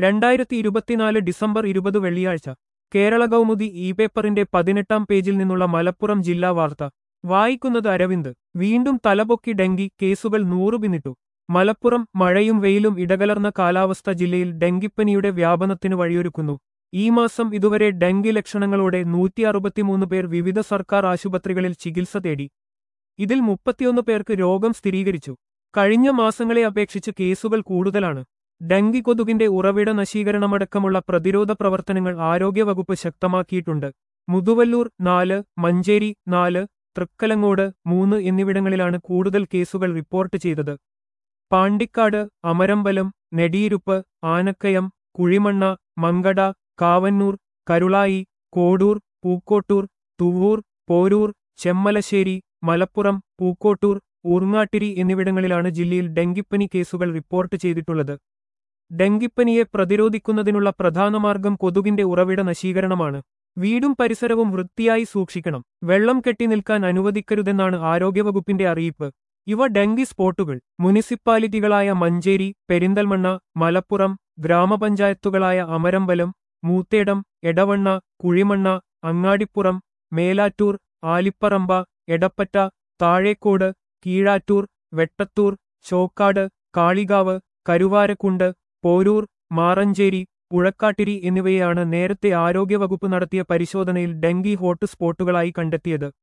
2024 December 20 വെള്ളിയാഴ്ച കേരള കൗമുദി പേപ്പറിന്റെ 18-ാം പേജിൽ നിന്നുള്ള മലപ്പുറം ജില്ലാ വാർത്ത വായിക്കുന്നത് അരവിന്ദ്. വീണ്ടും തലപൊക്കി ഡെങ്കി, കേസുകൾ 100 പിന്നിട്ടു. മലപ്പുറം. മഴയും വെയിലും ഇടകലർന്ന കാലാവസ്ഥ ജില്ലയിൽ ഡെങ്കിപ്പനിയുടെ വ്യാപനത്തിന് വഴിയൊരുക്കുന്നു. ഈ മാസം ഇതുവരെ ഡെങ്കി ലക്ഷണങ്ങളോടെ 163 പേർ വിവിധ സർക്കാർ ആശുപത്രികളിൽ ചികിത്സ തേടി. ഇതിൽ 31 പേർക്ക് രോഗം സ്ഥിരീകരിച്ചു. കഴിഞ്ഞ മാസങ്ങളെ അപേക്ഷിച്ച് കേസുകൾ കൂടുതലാണ്. ഡെങ്കി കൊതുകിന്റെ ഉറവിട നശീകരണമടക്കമുള്ള പ്രതിരോധ പ്രവർത്തനങ്ങൾ ആരോഗ്യവകുപ്പ് ശക്തമാക്കിയിട്ടുണ്ട്. മുതുവല്ലൂർ 4, മഞ്ചേരി 4, തൃക്കലങ്ങോട് 3 എന്നിവിടങ്ങളിലാണ് കൂടുതൽ കേസുകൾ റിപ്പോർട്ട് ചെയ്തത്. പാണ്ടിക്കാട്, അമരമ്പലം, നെടിയിരുപ്പ്, ആനക്കയം, കുഴിമണ്ണ, മങ്കട, കാവന്നൂർ, കരുളായി, കോഡൂർ, പൂക്കോട്ടൂർ, തുവ്വൂർ, പോരൂർ, ചെമ്മലശ്ശേരി, മലപ്പുറം, പൂക്കോട്ടൂർ, ഊർങ്ങാട്ടിരി എന്നിവിടങ്ങളിലാണ് ജില്ലയിൽ ഡെങ്കിപ്പനി കേസുകൾ റിപ്പോർട്ട് ചെയ്തിട്ടുള്ളത്. ഡെങ്കിപ്പനിയെ പ്രതിരോധിക്കുന്നതിനുള്ള പ്രധാന മാർഗം കൊതുകിന്റെ ഉറവിട നശീകരണമാണ്. വീടും പരിസരവും വൃത്തിയായി സൂക്ഷിക്കണം. വെള്ളം കെട്ടിനിൽക്കാൻ അനുവദിക്കരുതെന്നാണ് ആരോഗ്യവകുപ്പിന്റെ അറിയിപ്പ്. ഇവ ഡെങ്കി സ്പോട്ടുകൾ. മുനിസിപ്പാലിറ്റികളായ മഞ്ചേരി, പെരിന്തൽമണ്ണ, മലപ്പുറം, ഗ്രാമപഞ്ചായത്തുകളായ അമരമ്പലം, മൂത്തേടം, എടവണ്ണ, കുഴിമണ്ണ, അങ്ങാടിപ്പുറം, മേലാറ്റൂർ, ആലിപ്പറമ്പ, എടപ്പറ്റ, താഴേക്കോട്, കീഴാറ്റൂർ, വെട്ടത്തൂർ, ചോക്കാട്, കാളികാവ്, കരുവാരക്കുണ്ട്, പോരൂർ, മാറഞ്ചേരി, പുഴക്കാട്ടിരി എന്നിവയെയാണ് നേരത്തെ ആരോഗ്യവകുപ്പ് നടത്തിയ പരിശോധനയിൽ ഡെങ്കി ഹോട്ട് സ്പോട്ടുകളായി കണ്ടെത്തിയത്.